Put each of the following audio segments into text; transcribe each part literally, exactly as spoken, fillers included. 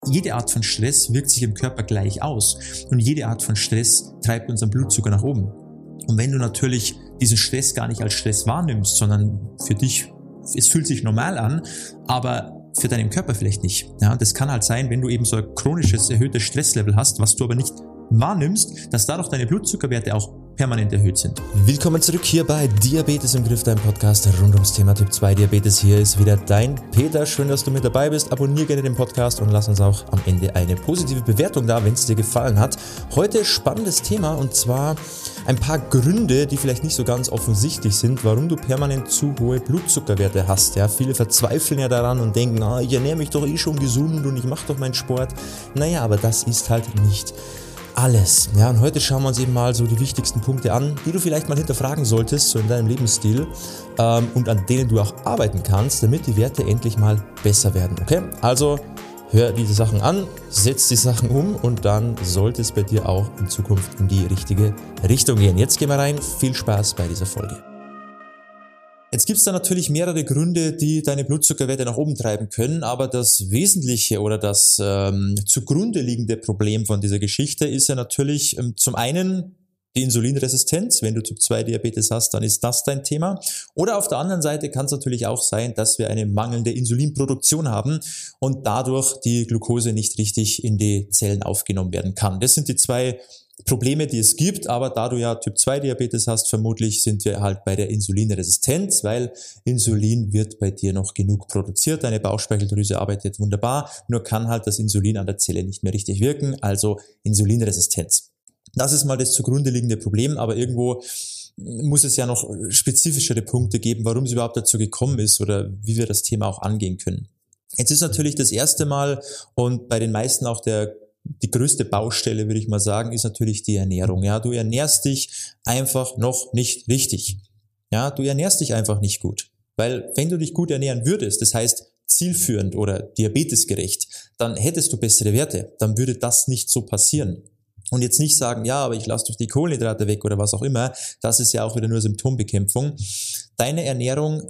Jede Art von Stress wirkt sich im Körper gleich aus und jede Art von Stress treibt unseren Blutzucker nach oben. Und wenn du natürlich diesen Stress gar nicht als Stress wahrnimmst, sondern für dich, es fühlt sich normal an, aber für deinen Körper vielleicht nicht. Ja, das kann halt sein, wenn du eben so ein chronisches, erhöhtes Stresslevel hast, was du aber nicht wahrnimmst, dass dadurch deine Blutzuckerwerte auch permanent erhöht sind. Willkommen zurück hier bei Diabetes im Griff, dein Podcast rund ums Thema Typ zwei Diabetes. Hier ist wieder dein Peter. Schön, dass du mit dabei bist. Abonniere gerne den Podcast und lass uns auch am Ende eine positive Bewertung da, wenn es dir gefallen hat. Heute spannendes Thema und zwar ein paar Gründe, die vielleicht nicht so ganz offensichtlich sind, warum du permanent zu hohe Blutzuckerwerte hast. Ja, viele verzweifeln ja daran und denken, ah, ich ernähre mich doch eh schon gesund und ich mache doch meinen Sport. Naja, aber das ist halt nicht alles. Ja, und heute schauen wir uns eben mal so die wichtigsten Punkte an, die du vielleicht mal hinterfragen solltest, so in deinem Lebensstil ähm, und an denen du auch arbeiten kannst, damit die Werte endlich mal besser werden. Okay? Also hör diese Sachen an, setz die Sachen um und dann sollte es bei dir auch in Zukunft in die richtige Richtung gehen. Jetzt gehen wir rein. Viel Spaß bei dieser Folge. Jetzt gibt es da natürlich mehrere Gründe, die deine Blutzuckerwerte nach oben treiben können, aber das Wesentliche oder das ähm, zugrunde liegende Problem von dieser Geschichte ist ja natürlich ähm, zum einen die Insulinresistenz. Wenn du Typ zwei Diabetes hast, dann ist das dein Thema. Oder auf der anderen Seite kann es natürlich auch sein, dass wir eine mangelnde Insulinproduktion haben und dadurch die Glucose nicht richtig in die Zellen aufgenommen werden kann. Das sind die zwei Probleme, die es gibt, aber da du ja Typ zwei Diabetes hast, vermutlich sind wir halt bei der Insulinresistenz, weil Insulin wird bei dir noch genug produziert, deine Bauchspeicheldrüse arbeitet wunderbar, nur kann halt das Insulin an der Zelle nicht mehr richtig wirken, also Insulinresistenz. Das ist mal das zugrunde liegende Problem, aber irgendwo muss es ja noch spezifischere Punkte geben, warum es überhaupt dazu gekommen ist oder wie wir das Thema auch angehen können. Jetzt ist natürlich das erste Mal und bei den meisten auch der Die größte Baustelle, würde ich mal sagen, ist natürlich die Ernährung. Ja, du ernährst dich einfach noch nicht richtig. Ja, du ernährst dich einfach nicht gut. Weil wenn du dich gut ernähren würdest, das heißt zielführend oder diabetesgerecht, dann hättest du bessere Werte. Dann würde das nicht so passieren. Und jetzt nicht sagen, ja, aber ich lasse doch die Kohlenhydrate weg oder was auch immer. Das ist ja auch wieder nur Symptombekämpfung. Deine Ernährung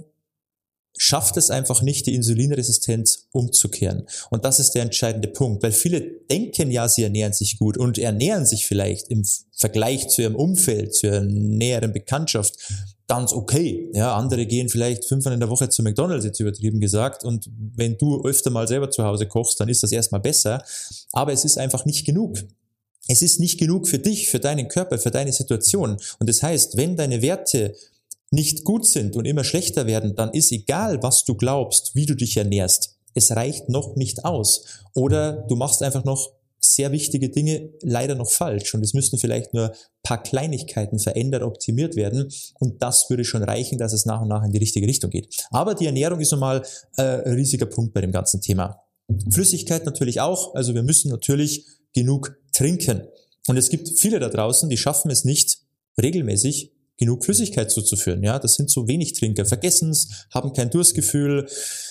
schafft es einfach nicht, die Insulinresistenz umzukehren. Und das ist der entscheidende Punkt, weil viele denken ja, sie ernähren sich gut und ernähren sich vielleicht im Vergleich zu ihrem Umfeld, zu ihrer näheren Bekanntschaft ganz okay. Ja, andere gehen vielleicht fünfmal in der Woche zu McDonald's, jetzt übertrieben gesagt, und wenn du öfter mal selber zu Hause kochst, dann ist das erstmal besser, aber es ist einfach nicht genug. Es ist nicht genug für dich, für deinen Körper, für deine Situation. Und das heißt, wenn deine Werte nicht gut sind und immer schlechter werden, dann ist egal, was du glaubst, wie du dich ernährst. Es reicht noch nicht aus. Oder du machst einfach noch sehr wichtige Dinge leider noch falsch und es müssten vielleicht nur ein paar Kleinigkeiten verändert, optimiert werden und das würde schon reichen, dass es nach und nach in die richtige Richtung geht. Aber die Ernährung ist nochmal äh, ein riesiger Punkt bei dem ganzen Thema. Flüssigkeit natürlich auch, also wir müssen natürlich genug trinken. Und es gibt viele da draußen, die schaffen es nicht regelmäßig, genug Flüssigkeit zuzuführen. Ja, das sind so wenig Trinker, vergessen es, haben kein Durstgefühl.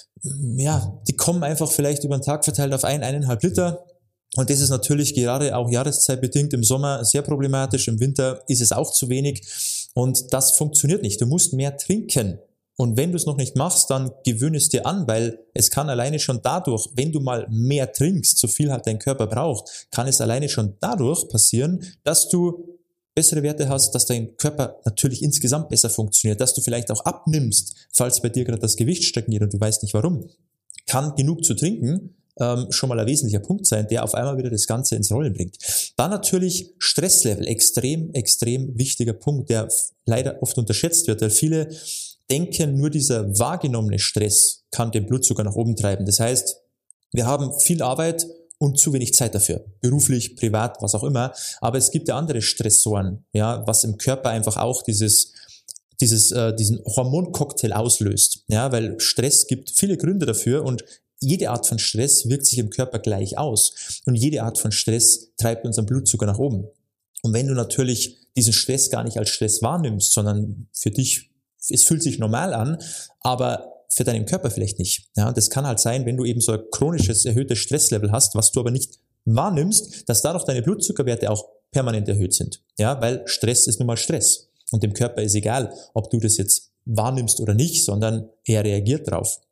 Ja, die kommen einfach vielleicht über den Tag verteilt auf ein, eineinhalb Liter. Und das ist natürlich gerade auch jahreszeitbedingt im Sommer sehr problematisch. Im Winter ist es auch zu wenig. Und das funktioniert nicht. Du musst mehr trinken. Und wenn du es noch nicht machst, dann gewöhne es dir an, weil es kann alleine schon dadurch, wenn du mal mehr trinkst, so viel halt dein Körper braucht, kann es alleine schon dadurch passieren, dass du bessere Werte hast, dass dein Körper natürlich insgesamt besser funktioniert, dass du vielleicht auch abnimmst, falls bei dir gerade das Gewicht stagniert und du weißt nicht warum. Kann genug zu trinken ähm, schon mal ein wesentlicher Punkt sein, der auf einmal wieder das Ganze ins Rollen bringt. Dann natürlich Stresslevel, extrem, extrem wichtiger Punkt, der leider oft unterschätzt wird, weil viele denken, nur dieser wahrgenommene Stress kann den Blutzucker nach oben treiben. Das heißt, wir haben viel Arbeit und zu wenig Zeit dafür, beruflich, privat, was auch immer. Aber es gibt ja andere Stressoren, ja, was im Körper einfach auch dieses, dieses, äh, diesen Hormoncocktail auslöst, ja, weil Stress gibt viele Gründe dafür und jede Art von Stress wirkt sich im Körper gleich aus und jede Art von Stress treibt unseren Blutzucker nach oben. Und wenn du natürlich diesen Stress gar nicht als Stress wahrnimmst, sondern für dich, es fühlt sich normal an, aber für deinen Körper vielleicht nicht. Ja, das kann halt sein, wenn du eben so ein chronisches, erhöhtes Stresslevel hast, was du aber nicht wahrnimmst, dass dadurch deine Blutzuckerwerte auch permanent erhöht sind. Ja, weil Stress ist nun mal Stress. Und dem Körper ist egal, ob du das jetzt wahrnimmst oder nicht, sondern er reagiert drauf.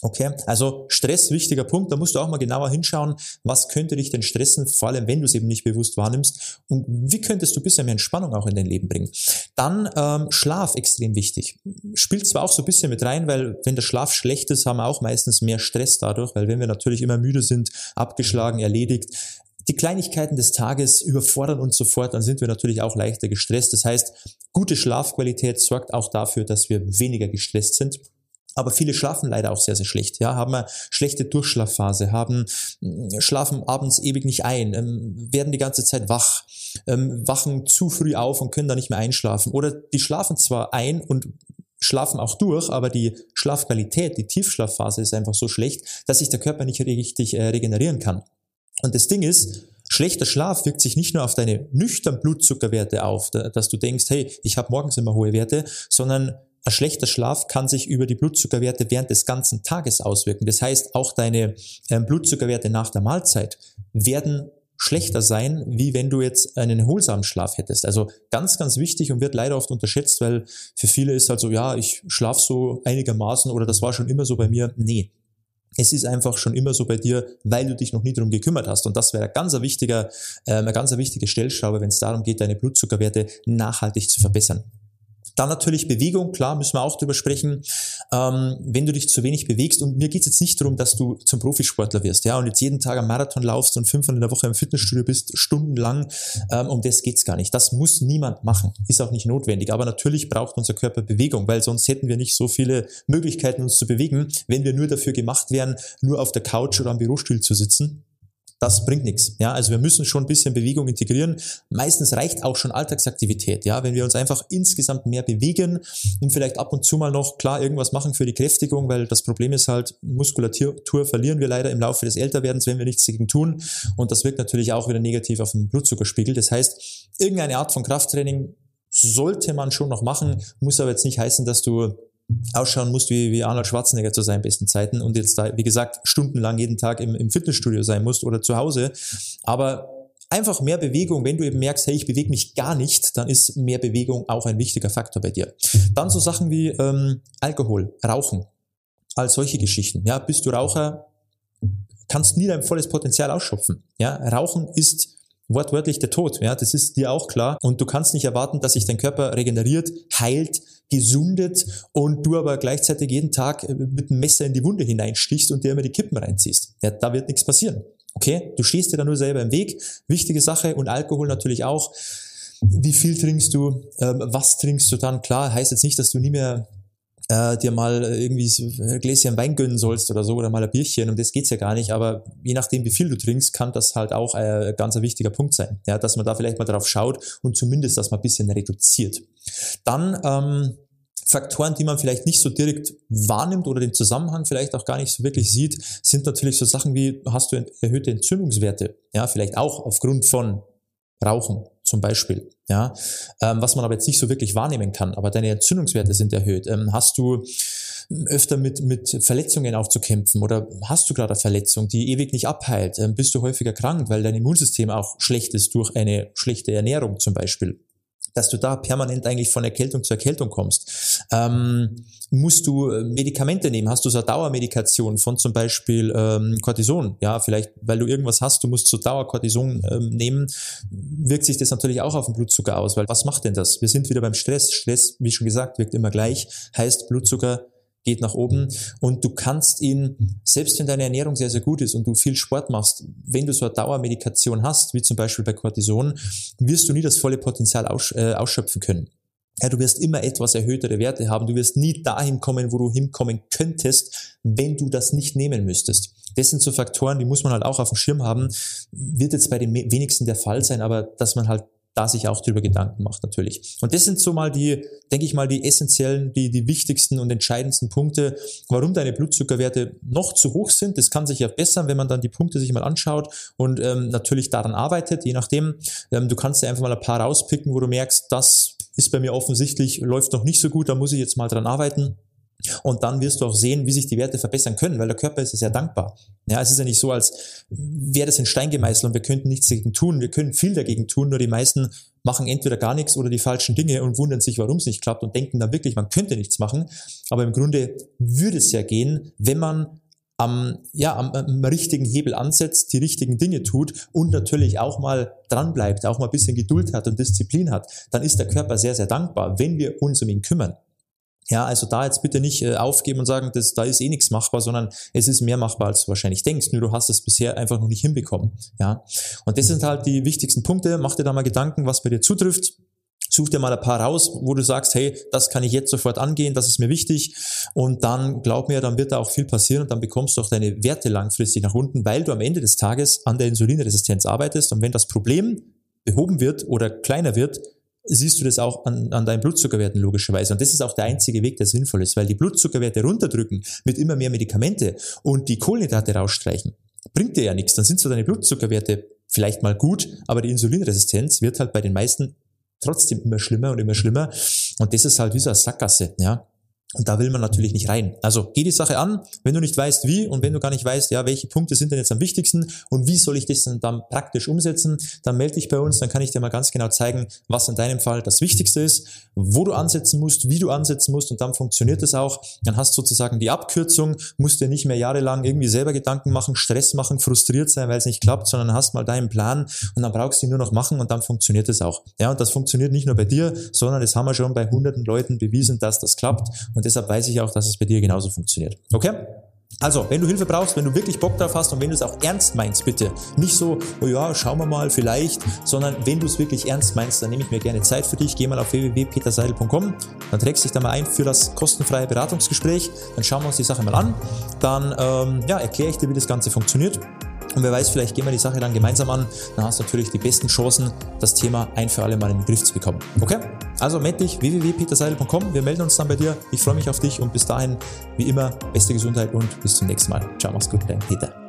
Okay, also Stress, wichtiger Punkt, da musst du auch mal genauer hinschauen, was könnte dich denn stressen, vor allem wenn du es eben nicht bewusst wahrnimmst und wie könntest du ein bisschen mehr Entspannung auch in dein Leben bringen. Dann ähm, Schlaf, extrem wichtig. Spielt zwar auch so ein bisschen mit rein, weil wenn der Schlaf schlecht ist, haben wir auch meistens mehr Stress dadurch, weil wenn wir natürlich immer müde sind, abgeschlagen, erledigt, die Kleinigkeiten des Tages überfordern uns sofort, dann sind wir natürlich auch leichter gestresst. Das heißt, gute Schlafqualität sorgt auch dafür, dass wir weniger gestresst sind. Aber viele schlafen leider auch sehr, sehr schlecht, ja, haben eine schlechte Durchschlafphase, haben, schlafen abends ewig nicht ein, ähm, werden die ganze Zeit wach, ähm, wachen zu früh auf und können dann nicht mehr einschlafen. Oder die schlafen zwar ein und schlafen auch durch, aber die Schlafqualität, die Tiefschlafphase ist einfach so schlecht, dass sich der Körper nicht richtig äh, regenerieren kann. Und das Ding ist, schlechter Schlaf wirkt sich nicht nur auf deine nüchternen Blutzuckerwerte auf, dass du denkst, hey, ich habe morgens immer hohe Werte, sondern ein schlechter Schlaf kann sich über die Blutzuckerwerte während des ganzen Tages auswirken. Das heißt, auch deine äh, Blutzuckerwerte nach der Mahlzeit werden schlechter sein, wie wenn du jetzt einen erholsamen Schlaf hättest. Also ganz, ganz wichtig und wird leider oft unterschätzt, weil für viele ist halt so, ja, ich schlafe so einigermaßen oder das war schon immer so bei mir. Nee. Es ist einfach schon immer so bei dir, weil du dich noch nie darum gekümmert hast. Und das wäre ein ganz wichtiger, äh, eine ganz wichtige Stellschraube, wenn es darum geht, deine Blutzuckerwerte nachhaltig zu verbessern. Dann natürlich Bewegung, klar, müssen wir auch drüber sprechen. Ähm, wenn du dich zu wenig bewegst, und mir geht es jetzt nicht darum, dass du zum Profisportler wirst, ja, und jetzt jeden Tag am Marathon laufst und fünfmal in der Woche im Fitnessstudio bist, stundenlang, ähm, um das geht's gar nicht. Das muss niemand machen, ist auch nicht notwendig. Aber natürlich braucht unser Körper Bewegung, weil sonst hätten wir nicht so viele Möglichkeiten, uns zu bewegen, wenn wir nur dafür gemacht wären, nur auf der Couch oder am Bürostuhl zu sitzen. Das bringt nichts. Ja, also wir müssen schon ein bisschen Bewegung integrieren. Meistens reicht auch schon Alltagsaktivität. Ja, wenn wir uns einfach insgesamt mehr bewegen und vielleicht ab und zu mal noch klar irgendwas machen für die Kräftigung, weil das Problem ist halt, Muskulatur verlieren wir leider im Laufe des Älterwerdens, wenn wir nichts dagegen tun. Und das wirkt natürlich auch wieder negativ auf den Blutzuckerspiegel. Das heißt, irgendeine Art von Krafttraining sollte man schon noch machen, muss aber jetzt nicht heißen, dass du ausschauen musst wie, wie Arnold Schwarzenegger zu seinen besten Zeiten und jetzt da, wie gesagt, stundenlang jeden Tag im, im Fitnessstudio sein musst oder zu Hause. Aber einfach mehr Bewegung, wenn du eben merkst, hey, ich bewege mich gar nicht, dann ist mehr Bewegung auch ein wichtiger Faktor bei dir. Dann so Sachen wie ähm, Alkohol, Rauchen, all solche Geschichten. Ja, bist du Raucher, kannst nie dein volles Potenzial ausschöpfen. Ja, Rauchen ist wortwörtlich der Tod. Ja, das ist dir auch klar. Und du kannst nicht erwarten, dass sich dein Körper regeneriert, heilt, gesundet und du aber gleichzeitig jeden Tag mit dem Messer in die Wunde hineinstichst und dir immer die Kippen reinziehst. Ja, da wird nichts passieren. Okay? Du stehst dir da nur selber im Weg. Wichtige Sache. Und Alkohol natürlich auch. Wie viel trinkst du? Ähm, was trinkst du dann? Klar, heißt jetzt nicht, dass du nie mehr äh, dir mal irgendwie so ein Gläschen Wein gönnen sollst oder so oder mal ein Bierchen, um das geht's ja gar nicht, aber je nachdem, wie viel du trinkst, kann das halt auch ein ganz ein wichtiger Punkt sein, ja, dass man da vielleicht mal drauf schaut und zumindest das mal ein bisschen reduziert. Dann ähm, Faktoren, die man vielleicht nicht so direkt wahrnimmt oder den Zusammenhang vielleicht auch gar nicht so wirklich sieht, sind natürlich so Sachen wie, hast du erhöhte Entzündungswerte, ja, vielleicht auch aufgrund von Rauchen zum Beispiel, ja, ähm, was man aber jetzt nicht so wirklich wahrnehmen kann, aber deine Entzündungswerte sind erhöht. Ähm, hast du öfter mit mit Verletzungen auch zu kämpfen oder hast du gerade eine Verletzung, die ewig nicht abheilt? Ähm, bist du häufiger krank, weil dein Immunsystem auch schlecht ist durch eine schlechte Ernährung zum Beispiel? Dass du da permanent eigentlich von Erkältung zu Erkältung kommst. Ähm, musst du Medikamente nehmen? Hast du so eine Dauermedikation von zum Beispiel ähm, Cortison? Ja, vielleicht, weil du irgendwas hast, du musst so Dauercortison ähm, nehmen, wirkt sich das natürlich auch auf den Blutzucker aus, weil was macht denn das? Wir sind wieder beim Stress. Stress, wie schon gesagt, wirkt immer gleich, heißt Blutzucker geht nach oben und du kannst ihn, selbst wenn deine Ernährung sehr, sehr gut ist und du viel Sport machst, wenn du so eine Dauermedikation hast, wie zum Beispiel bei Cortison, wirst du nie das volle Potenzial aus, äh, ausschöpfen können. Ja, du wirst immer etwas erhöhtere Werte haben, du wirst nie dahin kommen, wo du hinkommen könntest, wenn du das nicht nehmen müsstest. Das sind so Faktoren, die muss man halt auch auf dem Schirm haben, wird jetzt bei den wenigsten der Fall sein, aber dass man halt da sich auch drüber Gedanken macht natürlich. Und das sind so mal die, denke ich mal, die essentiellen, die, die wichtigsten und entscheidendsten Punkte, warum deine Blutzuckerwerte noch zu hoch sind. Das kann sich ja bessern, wenn man dann die Punkte sich mal anschaut und ähm, natürlich daran arbeitet, je nachdem. Ähm, du kannst dir einfach mal ein paar rauspicken, wo du merkst, das ist bei mir offensichtlich, läuft noch nicht so gut, da muss ich jetzt mal dran arbeiten. Und dann wirst du auch sehen, wie sich die Werte verbessern können, weil der Körper ist ja sehr dankbar. Ja, es ist ja nicht so, als wäre das in Stein gemeißelt und wir könnten nichts dagegen tun. Wir können viel dagegen tun, nur die meisten machen entweder gar nichts oder die falschen Dinge und wundern sich, warum es nicht klappt und denken dann wirklich, man könnte nichts machen. Aber im Grunde würde es ja gehen, wenn man am, ja, am, am richtigen Hebel ansetzt, die richtigen Dinge tut und natürlich auch mal dran bleibt, auch mal ein bisschen Geduld hat und Disziplin hat, dann ist der Körper sehr, sehr dankbar, wenn wir uns um ihn kümmern. Ja, also da jetzt bitte nicht äh, aufgeben und sagen, dass, da ist eh nichts machbar, sondern es ist mehr machbar, als du wahrscheinlich denkst, nur du hast es bisher einfach noch nicht hinbekommen. Ja, und das sind halt die wichtigsten Punkte. Mach dir da mal Gedanken, was bei dir zutrifft. Such dir mal ein paar raus, wo du sagst, hey, das kann ich jetzt sofort angehen, das ist mir wichtig. Und dann, glaub mir, dann wird da auch viel passieren und dann bekommst du auch deine Werte langfristig nach unten, weil du am Ende des Tages an der Insulinresistenz arbeitest. Und wenn das Problem behoben wird oder kleiner wird, siehst du das auch an, an deinen Blutzuckerwerten logischerweise. Und das ist auch der einzige Weg, der sinnvoll ist, weil die Blutzuckerwerte runterdrücken mit immer mehr Medikamente und die Kohlenhydrate rausstreichen, bringt dir ja nichts. Dann sind so deine Blutzuckerwerte vielleicht mal gut, aber die Insulinresistenz wird halt bei den meisten trotzdem immer schlimmer und immer schlimmer. Und das ist halt wie so eine Sackgasse, ja. Und da will man natürlich nicht rein. Also geh die Sache an, wenn du nicht weißt wie und wenn du gar nicht weißt, ja, welche Punkte sind denn jetzt am wichtigsten und wie soll ich das denn dann praktisch umsetzen, dann melde dich bei uns, dann kann ich dir mal ganz genau zeigen, was in deinem Fall das Wichtigste ist, wo du ansetzen musst, wie du ansetzen musst und dann funktioniert es auch. Dann hast du sozusagen die Abkürzung, musst dir nicht mehr jahrelang irgendwie selber Gedanken machen, Stress machen, frustriert sein, weil es nicht klappt, sondern hast mal deinen Plan und dann brauchst du ihn nur noch machen und dann funktioniert es auch. Ja, und das funktioniert nicht nur bei dir, sondern das haben wir schon bei hunderten Leuten bewiesen, dass das klappt. Und deshalb weiß ich auch, dass es bei dir genauso funktioniert. Okay? Also, wenn du Hilfe brauchst, wenn du wirklich Bock drauf hast und wenn du es auch ernst meinst, bitte. Nicht so, oh ja, schauen wir mal, vielleicht, sondern wenn du es wirklich ernst meinst, dann nehme ich mir gerne Zeit für dich. Geh mal auf w w w punkt peter seidel punkt com, dann trägst dich da mal ein für das kostenfreie Beratungsgespräch. Dann schauen wir uns die Sache mal an. Dann ähm, ja, erkläre ich dir, wie das Ganze funktioniert. Und wer weiß, vielleicht gehen wir die Sache dann gemeinsam an. Dann hast du natürlich die besten Chancen, das Thema ein für alle Mal in den Griff zu bekommen. Okay? Also melde dich, w w w punkt peter seidel punkt com. Wir melden uns dann bei dir. Ich freue mich auf dich und bis dahin, wie immer, beste Gesundheit und bis zum nächsten Mal. Ciao, mach's gut, dein Peter.